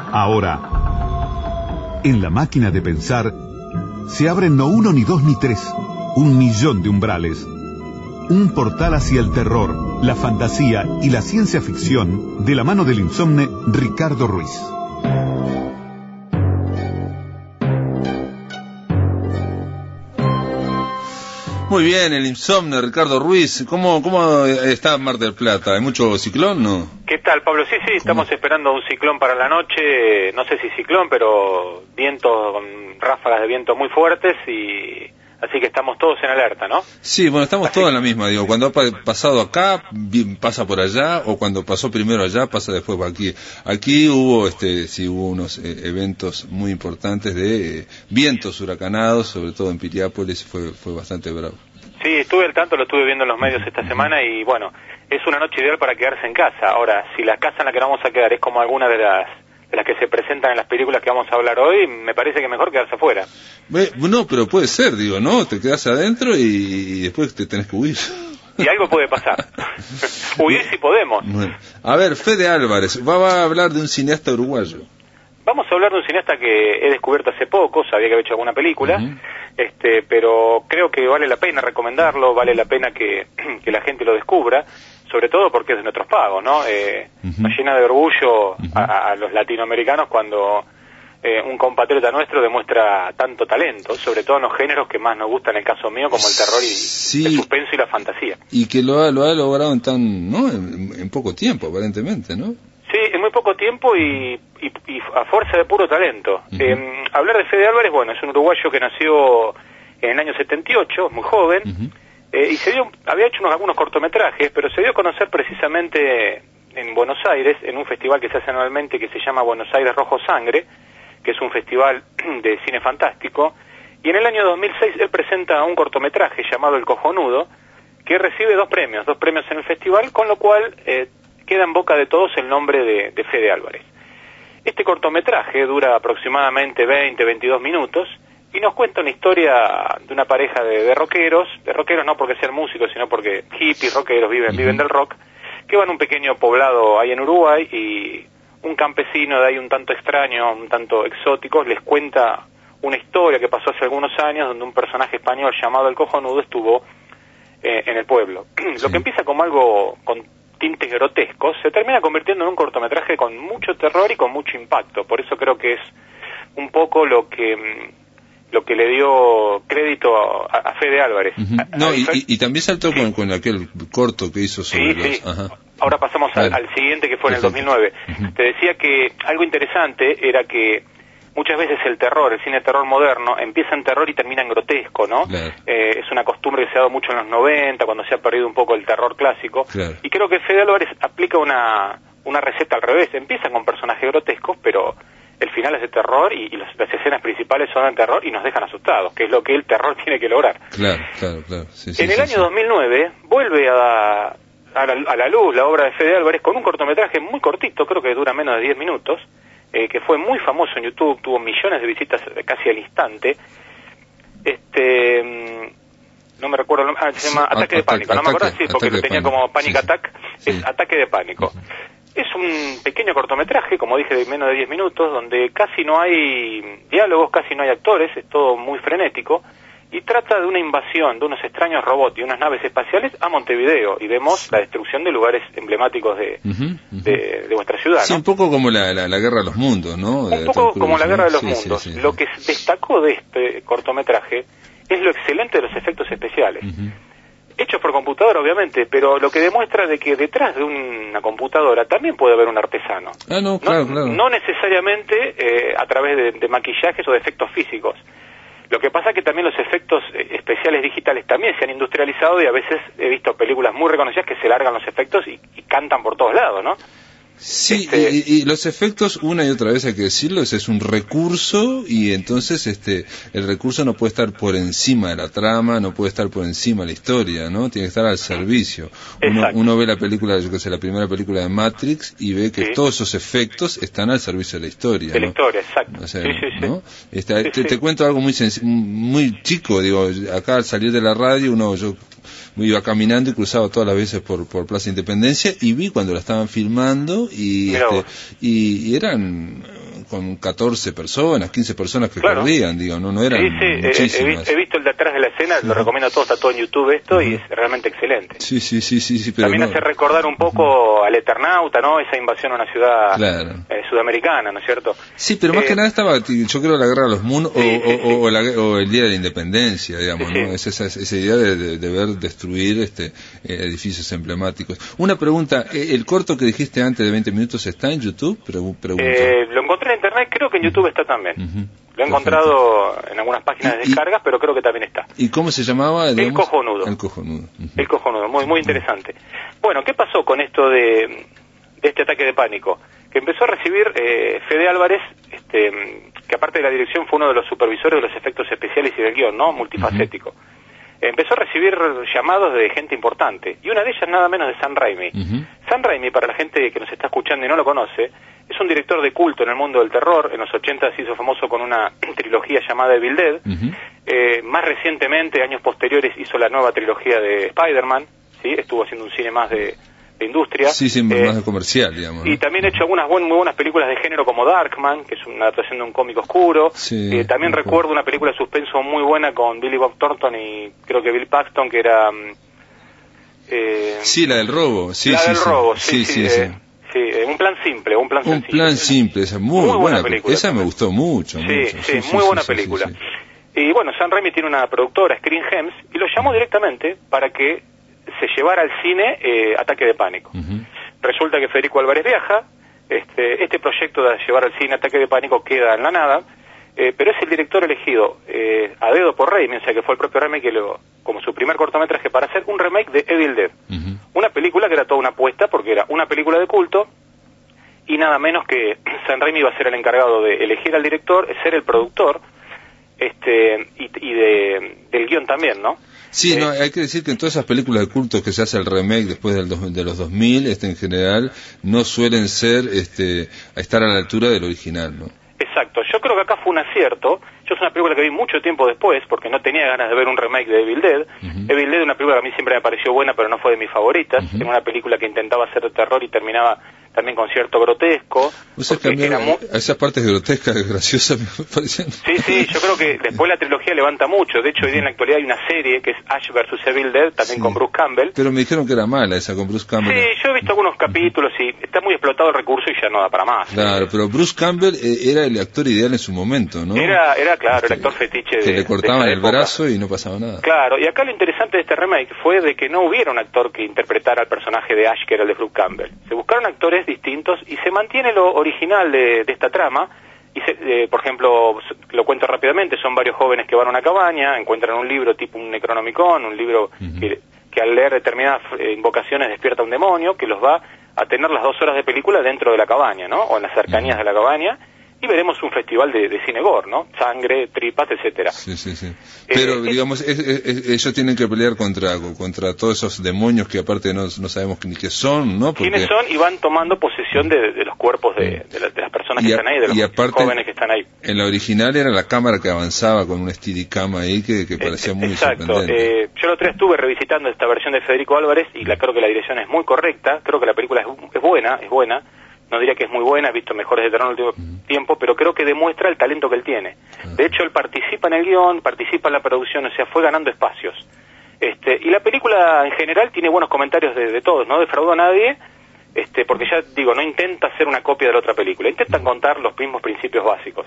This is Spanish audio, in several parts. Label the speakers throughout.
Speaker 1: Ahora, en la máquina de pensar, se abren no uno, ni dos, ni tres, 1.000.000 de umbrales. Un portal hacia el terror, la fantasía y la ciencia ficción, de la mano del insomne Ricardo Ruiz.
Speaker 2: Muy bien, el insomne Ricardo Ruiz. ¿Cómo está Mar del Plata? ¿Hay mucho ciclón, no?
Speaker 3: ¿Qué tal, Pablo? Sí, estamos esperando un ciclón para la noche. No sé si ciclón, pero viento, con ráfagas de viento muy fuertes, y así que estamos todos en alerta, ¿no?
Speaker 2: Sí, bueno, estamos todos en la misma, digo, cuando ha pasado acá, pasa por allá, o cuando pasó primero allá, pasa después por aquí. Aquí hubo, hubo unos eventos muy importantes de vientos huracanados, sobre todo en Piriápolis, fue bastante bravo.
Speaker 3: Sí, estuve al tanto, lo estuve viendo en los medios esta semana, y bueno, es una noche ideal para quedarse en casa. Ahora, si la casa en la que vamos a quedar es como alguna de las que se presentan en las películas que vamos a hablar hoy, me parece que mejor quedarse afuera.
Speaker 2: No, pero puede ser, digo, ¿no? Te quedas adentro y después te tenés que huir.
Speaker 3: Y algo puede pasar. Huir si podemos.
Speaker 2: Bueno. A ver, Fede Álvarez, va a hablar de un cineasta uruguayo.
Speaker 3: Vamos a hablar de un cineasta que he descubierto hace poco, sabía que había hecho alguna película, pero creo que vale la pena recomendarlo, vale la pena que la gente lo descubra, sobre todo porque es de nuestros pagos, ¿no? Nos llena de orgullo a los latinoamericanos cuando un compatriota nuestro demuestra tanto talento, sobre todo en los géneros que más nos gustan, en el caso mío, como el terror y el suspenso y la fantasía.
Speaker 2: Y que lo ha logrado en poco tiempo, aparentemente, ¿no?
Speaker 3: Sí, en muy poco tiempo y a fuerza de puro talento. Hablar de Fede Álvarez, bueno, es un uruguayo que nació en el año 78, muy joven, y había hecho algunos cortometrajes, pero se dio a conocer precisamente en Buenos Aires, en un festival que se hace anualmente que se llama Buenos Aires Rojo Sangre, que es un festival de cine fantástico, y en el año 2006 él presenta un cortometraje llamado El Cojonudo, que recibe dos premios en el festival, con lo cual queda en boca de todos el nombre de Fede Álvarez. Este cortometraje dura aproximadamente 22 minutos, y nos cuenta una historia de una pareja de rockeros no porque sean músicos, sino porque hippies, rockeros, viven del rock, que van a un pequeño poblado ahí en Uruguay, y un campesino de ahí un tanto extraño, un tanto exótico, les cuenta una historia que pasó hace algunos años, donde un personaje español llamado El Cojonudo estuvo en el pueblo. Sí. Lo que empieza como algo con tintes grotescos, se termina convirtiendo en un cortometraje con mucho terror y con mucho impacto. Por eso creo que es un poco lo que le dio crédito a Fede Álvarez.
Speaker 2: Y también saltó con aquel corto que hizo sobre
Speaker 3: Sí. Ahora pasamos al siguiente, que fue en el 2009. Te decía que algo interesante era que muchas veces el cine de terror moderno, empieza en terror y termina en grotesco, ¿no?
Speaker 2: Claro.
Speaker 3: Es una costumbre que se ha dado mucho en los 90, cuando se ha perdido un poco el terror clásico.
Speaker 2: Claro.
Speaker 3: Y creo que Fede Álvarez aplica una receta al revés. Empieza con personajes grotescos, pero el final es de terror, y las escenas principales son de terror y nos dejan asustados, que es lo que el terror tiene que lograr.
Speaker 2: Claro. Sí,
Speaker 3: en el año 2009 vuelve a la luz la obra de Fede Álvarez con un cortometraje muy cortito, creo que dura menos de 10 minutos, que fue muy famoso en YouTube, tuvo millones de visitas casi al instante. No me recuerdo, se llama Ataque de Pánico, no me acuerdo, sí, porque lo tenía como Panic Attack, es Ataque de Pánico. Es un pequeño cortometraje, como dije, de menos de 10 minutos, donde casi no hay diálogos, casi no hay actores, es todo muy frenético, y trata de una invasión de unos extraños robots y unas naves espaciales a Montevideo, y vemos la destrucción de lugares emblemáticos de nuestra ciudad, ¿no?
Speaker 2: Sí, un poco como la Guerra de los Mundos, ¿no?
Speaker 3: Un poco como la Guerra de los Mundos. Sí. Lo que destacó de este cortometraje es lo excelente de los efectos especiales. Hechos por computadora, obviamente, pero lo que demuestra de que detrás de una computadora también puede haber un artesano.
Speaker 2: Claro.
Speaker 3: No necesariamente a través de maquillajes o de efectos físicos. Lo que pasa es que también los efectos especiales digitales también se han industrializado, y a veces he visto películas muy reconocidas que se largan los efectos y cantan por todos lados, ¿no?
Speaker 2: Sí, y los efectos, una y otra vez hay que decirlo, es un recurso, y entonces el recurso no puede estar por encima de la trama, no puede estar por encima de la historia, ¿no? Tiene que estar al servicio. Uno ve la película, la primera película de Matrix, y ve que todos esos efectos están al servicio de la historia,
Speaker 3: de la historia, exacto.
Speaker 2: O sea, ¿no? Te cuento algo muy chico, digo, acá al salir de la radio, yo iba caminando y cruzaba todas las veces por Plaza Independencia, y vi cuando la estaban filmando, y eran con 14 personas, 15 personas que corrían, digo, no eran muchísimas.
Speaker 3: He visto el de atrás de la escena, lo recomiendo a todos, está todo en YouTube esto, y es realmente excelente.
Speaker 2: Sí, pero
Speaker 3: también hace recordar un poco al Eternauta, ¿no? Esa invasión a una ciudad sudamericana, ¿no es cierto?
Speaker 2: Sí, pero más que nada estaba, yo creo, la guerra de los Moon o el Día de la Independencia, digamos, ¿no? Es esa idea de ver destruir edificios emblemáticos. Una pregunta, ¿el corto que dijiste antes de 20 minutos está en YouTube? Pregunto.
Speaker 3: Lo encontré en internet, creo que en YouTube está también. Lo he encontrado en algunas páginas de descargas, pero creo que también está.
Speaker 2: ¿Y cómo se llamaba?
Speaker 3: El Cojonudo.
Speaker 2: El Cojonudo.
Speaker 3: El Cojonudo, muy interesante. Bueno, ¿qué pasó con esto de este ataque de pánico? Que empezó a recibir Fede Álvarez, que aparte de la dirección fue uno de los supervisores de los efectos especiales y del guión, ¿no? Multifacético. Empezó a recibir llamados de gente importante, y una de ellas nada menos de Sam Raimi. Sam Raimi, para la gente que nos está escuchando y no lo conoce, es un director de culto en el mundo del terror. En los 80 se hizo famoso con una trilogía llamada Evil Dead. Más recientemente, años posteriores, hizo la nueva trilogía de Spider-Man, ¿sí? Estuvo haciendo un cine más de industria.
Speaker 2: Sí, más de comercial, digamos, ¿no?
Speaker 3: Y también ha hecho algunas muy buenas películas de género como Darkman, que es una adaptación de un cómic oscuro. También recuerdo una película de suspenso muy buena con Billy Bob Thornton y creo que Bill Paxton, que era...
Speaker 2: la del robo.
Speaker 3: Robo, sí. Un plan simple, un plan sencillo.
Speaker 2: Un plan simple, esa muy buena película. Esa me gustó mucho.
Speaker 3: Muy buena película. Y bueno, Sam Raimi tiene una productora, Screen Gems, y lo llamó directamente para que se llevara al cine Ataque de Pánico. Resulta que Federico Álvarez viaja, este proyecto de llevar al cine Ataque de Pánico queda en la nada, pero es el director elegido a dedo por Raimi, o sea que fue el propio Raimi que como su primer cortometraje para hacer un remake de Evil Dead. Una película que era toda una apuesta porque era una película de culto, y nada menos que Sam Raimi iba a ser el encargado de elegir al director, ser el productor, y del guión también, ¿no?
Speaker 2: Sí, hay que decir que en todas esas películas de culto que se hace el remake después de los 2000, en general, no suelen estar a la altura del original, ¿no?
Speaker 3: Exacto, yo creo que acá fue un acierto. Yo es una película que vi mucho tiempo después, porque no tenía ganas de ver un remake de Evil Dead. Evil Dead es una película que a mí siempre me pareció buena, pero no fue de mis favoritas. Era una película que intentaba hacer terror y terminaba también con cierto grotesco.
Speaker 2: Esas partes grotescas, graciosas, me parecen.
Speaker 3: Sí, yo creo que después la trilogía levanta mucho. De hecho, hoy día en la actualidad hay una serie que es Ash vs. Evil Dead, también con Bruce Campbell.
Speaker 2: Pero me dijeron que era mala esa con Bruce Campbell.
Speaker 3: Sí, yo he visto algunos capítulos y está muy explotado el recurso y ya no da para más.
Speaker 2: Claro, pero Bruce Campbell era el actor ideal en su momento, ¿no?
Speaker 3: Era claro, el actor fetiche
Speaker 2: que le cortaban el brazo y no pasaba nada.
Speaker 3: Claro, y acá lo interesante de este remake fue de que no hubiera un actor que interpretara al personaje de Ash, que era el de Bruce Campbell. Se buscaron actores distintos y se mantiene lo original de esta trama. Y por ejemplo, lo cuento rápidamente, son varios jóvenes que van a una cabaña, encuentran un libro tipo un Necronomicon, un libro que al leer determinadas invocaciones despierta un demonio que los va a tener las 2 horas de película dentro de la cabaña, ¿no? O en las cercanías de la cabaña. Y veremos un festival de cine gore, ¿no? Sangre, tripas, etcétera.
Speaker 2: Sí. Pero, digamos, ellos tienen que pelear contra todos esos demonios que aparte no sabemos ni qué son, ¿no?
Speaker 3: Quiénes son, y van tomando posesión de los cuerpos de las personas que están ahí, de los jóvenes que están ahí.
Speaker 2: En la original era la cámara que avanzaba con un Steadicam ahí que parecía muy sorprendente.
Speaker 3: Yo el otro día estuve revisitando esta versión de Federico Álvarez y creo que la dirección es muy correcta, creo que la película es buena. No diría que es muy buena, he visto mejores de terror en el último tiempo, pero creo que demuestra el talento que él tiene. De hecho, él participa en el guión, participa en la producción, o sea, fue ganando espacios. Y la película en general tiene buenos comentarios de todos, no defraudó a nadie, porque ya digo, no intenta hacer una copia de la otra película, intentan contar los mismos principios básicos.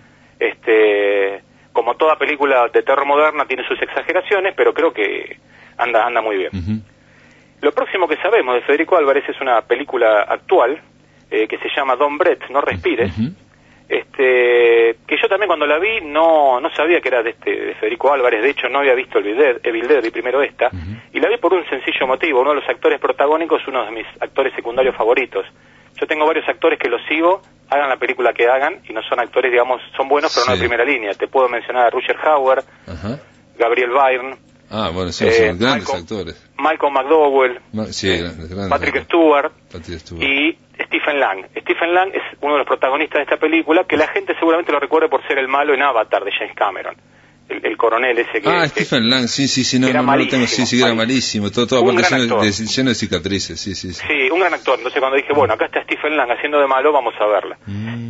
Speaker 3: Como toda película de terror moderna tiene sus exageraciones, pero creo que anda muy bien. Lo próximo que sabemos de Federico Álvarez es una película actual, que se llama Don't Breathe, No Respires, que yo también cuando la vi no sabía que era de Federico Álvarez. De hecho no había visto Evil Dead, vi primero esta, y la vi por un sencillo motivo. Uno de los actores protagónicos es uno de mis actores secundarios favoritos. Yo tengo varios actores que los sigo, hagan la película que hagan, y no son actores, digamos, son buenos, pero no de primera línea. Te puedo mencionar a Rutger Hauer, Gabriel Byrne,
Speaker 2: son grandes actores.
Speaker 3: Malcolm McDowell, Patrick Stewart y Stephen Lang. Stephen Lang es uno de los protagonistas de esta película, que la gente seguramente lo recuerde por ser el malo en Avatar de James Cameron. El coronel ese que...
Speaker 2: Stephen Lang, no lo tengo, era malísimo, todo lleno de cicatrices,
Speaker 3: Sí, un gran actor. Entonces cuando dije, bueno, acá está Stephen Lang haciendo de malo, vamos a verla.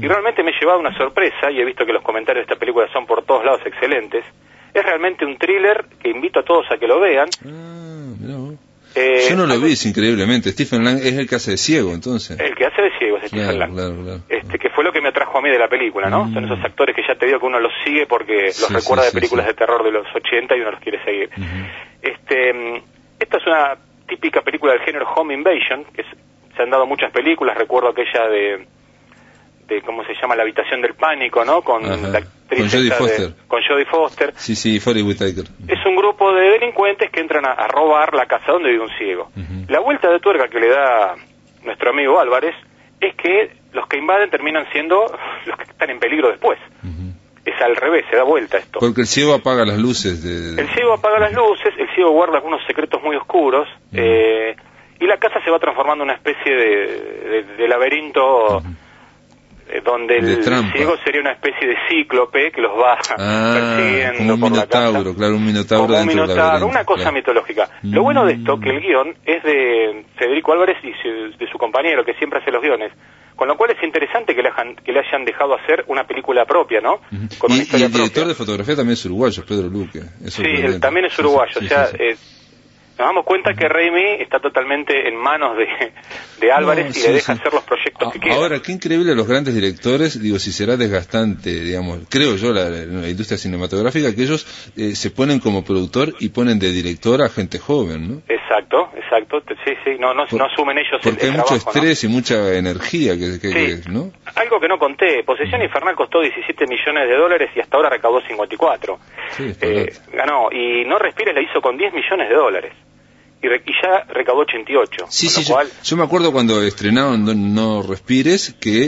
Speaker 3: y realmente me he llevado una sorpresa, y he visto que los comentarios de esta película son por todos lados excelentes. Es realmente un thriller que invito a todos a que lo vean.
Speaker 2: Mirá vos. Yo no lo vi, increíblemente. Stephen Lang es el que hace de ciego, entonces.
Speaker 3: El que hace de ciego es Stephen Lang.
Speaker 2: Claro.
Speaker 3: Que fue lo que me atrajo a mí de la película, ¿no? Son esos actores que ya te digo que uno los sigue porque los recuerda de películas de terror de los 80 y uno los quiere seguir. Esta es una típica película del género Home Invasion, que se han dado muchas películas. Recuerdo aquella de ¿cómo se llama? La habitación del pánico, ¿no? Con la actriz con Jodie Foster.
Speaker 2: Sí, Forest Whitaker.
Speaker 3: Es un grupo de delincuentes que entran a robar la casa donde vive un ciego. La vuelta de tuerca que le da nuestro amigo Álvarez es que los que invaden terminan siendo los que están en peligro después. Es al revés, se da vuelta esto.
Speaker 2: Porque el ciego apaga las luces.
Speaker 3: El ciego apaga las luces, el ciego guarda algunos secretos muy oscuros, y la casa se va transformando en una especie de laberinto donde el ciego sería una especie de cíclope que los va persiguiendo
Speaker 2: como un minotauro, claro, un minotauro
Speaker 3: como un
Speaker 2: dentro del
Speaker 3: minotauro, una cosa mitológica. Lo bueno de esto, que el guión es de Federico Álvarez y de su compañero, que siempre hace los guiones, con lo cual es interesante que le hayan dejado hacer una película propia, ¿no? Con una historia
Speaker 2: y el director
Speaker 3: propia.
Speaker 2: de fotografía también es uruguayo, Pedro Luque.
Speaker 3: Sí, él también es uruguayo, o sea... Nos damos cuenta que Raimi está totalmente en manos de Álvarez y le deja hacer los proyectos que quiera.
Speaker 2: Ahora, qué increíble los grandes directores, digo, si será desgastante, digamos, creo yo, la industria cinematográfica, que ellos se ponen como productor y ponen de director a gente joven, ¿no?
Speaker 3: Exacto, sí, no asumen ellos el trabajo.
Speaker 2: Porque hay mucho estrés, ¿no? Y mucha energía, ¿no?
Speaker 3: Algo que no conté, Posesión Infernal costó $17 millones y hasta ahora recaudó 54.
Speaker 2: Sí,
Speaker 3: ganó, y No Respires la hizo con $10 millones. Y ya recaudó 88.
Speaker 2: Sí, yo me acuerdo cuando estrenaron No Respires que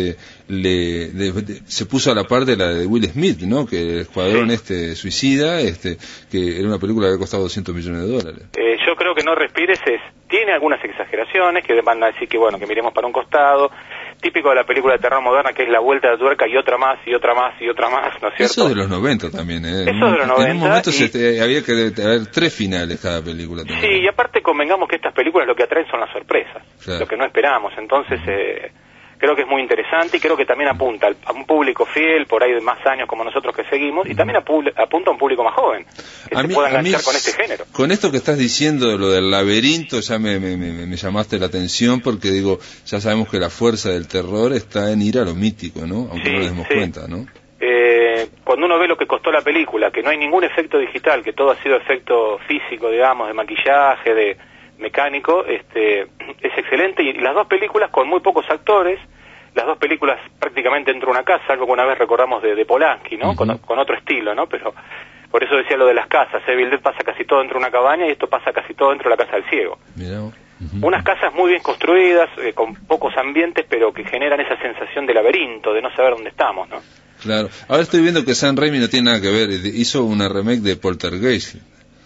Speaker 2: se puso a la par de la de Will Smith, ¿no? Que el Escuadrón Suicida, que era una película que había costado $200 millones.
Speaker 3: Yo creo que No Respires tiene algunas exageraciones que van a decir que bueno, que miremos para un costado, típico de la película de terror moderna, que es la vuelta de tuerca y otra más, y otra más, y otra más, ¿no es cierto?
Speaker 2: Eso de los 90 también, ¿eh?
Speaker 3: Eso de los 90.
Speaker 2: En un momento había que haber 3 finales cada película también.
Speaker 3: Sí, y aparte convengamos que estas películas lo que atraen son las sorpresas,
Speaker 2: claro,
Speaker 3: lo que no esperamos, entonces creo que es muy interesante y creo que también apunta a un público fiel, por ahí de más años como nosotros que seguimos, y también apunta a un público más joven, que se pueda enganchar con este género.
Speaker 2: Con esto que estás diciendo, lo del laberinto, ya me llamaste la atención, porque digo, ya sabemos que la fuerza del terror está en ir a lo mítico, ¿no? Aunque no nos demos cuenta, ¿no?
Speaker 3: Cuando uno ve lo que costó la película, que no hay ningún efecto digital, que todo ha sido efecto físico, digamos, de maquillaje, de mecánico, es excelente, y las dos películas con muy pocos actores, las dos películas prácticamente dentro de una casa, algo que una vez recordamos de Polanski, ¿no? Con otro estilo, ¿no? Pero por eso decía lo de las casas, Evil Dead pasa casi todo dentro de una cabaña y esto pasa casi todo dentro de la casa del ciego. Unas casas muy bien construidas, con pocos ambientes, pero que generan esa sensación de laberinto, de no saber dónde estamos, ¿no?
Speaker 2: Claro. Ahora estoy viendo que Sam Raimi no tiene nada que ver, hizo una remake de Poltergeist.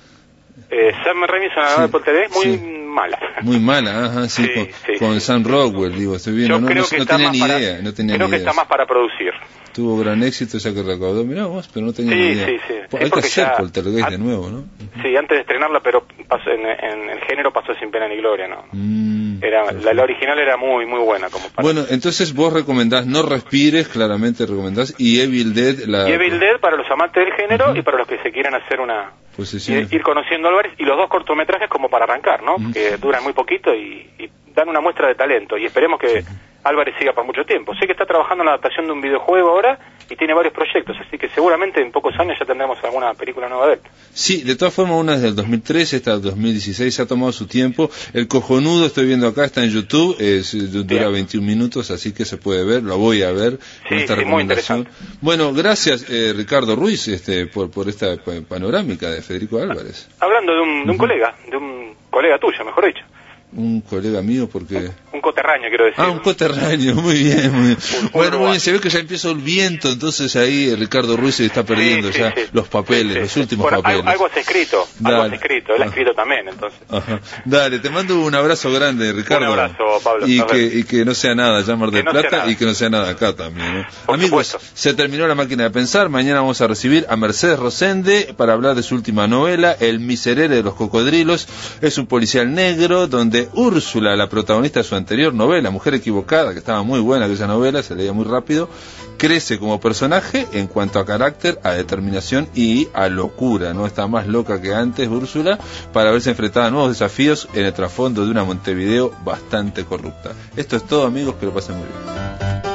Speaker 3: Sam Raimi hizo una nueva de Poltergeist muy mala.
Speaker 2: Muy mala, con Sam Rockwell, digo, estoy viendo, no tenía ni idea.
Speaker 3: Creo que está más para producir.
Speaker 2: Tuvo gran éxito, ya que recaudó, mirá vos, pero no tenía ni idea. Hay que hacer Poltergeist de nuevo, ¿no?
Speaker 3: Sí, antes de estrenarla, pero pasó, en el género pasó sin pena ni gloria, ¿no? La original era muy buena.
Speaker 2: Bueno, entonces vos recomendás No Respires, claramente recomendás, y Evil Dead.
Speaker 3: Y Evil Dead para los amantes del género y para los que se quieran hacer una... ir conociendo a Álvarez, y los dos cortometrajes como para arrancar, ¿no? Que duran muy poquito y dan una muestra de talento, y esperemos que Álvarez siga por mucho tiempo. Sé que está trabajando en la adaptación de un videojuego ahora y tiene varios proyectos, así que seguramente en pocos años ya tendremos alguna película nueva de él.
Speaker 2: Sí, de todas formas, una es del 2013, esta del 2016, se ha tomado su tiempo. El Cojonudo, estoy viendo acá, está en YouTube, dura 21 minutos, así que se puede ver, lo voy a ver con esta recomendación. Bueno, gracias Ricardo Ruiz por esta panorámica de Federico Álvarez.
Speaker 3: Hablando de un colega tuyo, mejor dicho.
Speaker 2: Un colega mío, porque...
Speaker 3: Un coterráneo, quiero decir.
Speaker 2: Un coterráneo, muy bien. Bueno, muy bien, se ve que ya empieza el viento, entonces ahí Ricardo Ruiz se está perdiendo los papeles, los últimos papeles.
Speaker 3: Algo has escrito, él ha escrito también, entonces.
Speaker 2: Dale, te mando un abrazo grande, Ricardo.
Speaker 3: Un abrazo, Pablo.
Speaker 2: Y que no sea nada ya Mar del Plata, y que no sea nada acá también, ¿no? Amigos, se terminó La Máquina de Pensar. Mañana vamos a recibir a Mercedes Rosende para hablar de su última novela, El Miserere de los Cocodrilos. Es un policial negro donde que Úrsula, la protagonista de su anterior novela, Mujer Equivocada, que estaba muy buena aquella novela, se leía muy rápido, crece como personaje en cuanto a carácter, a determinación y a locura, ¿no? Está más loca que antes Úrsula para verse enfrentada a nuevos desafíos en el trasfondo de una Montevideo bastante corrupta. Esto es todo, amigos, que lo pasen muy bien.